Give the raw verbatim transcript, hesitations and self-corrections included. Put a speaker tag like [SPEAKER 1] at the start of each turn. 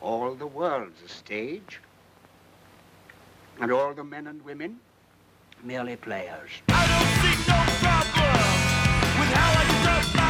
[SPEAKER 1] All the world's a stage. And all the men and women, merely players.
[SPEAKER 2] I don't see no problem with how I conduct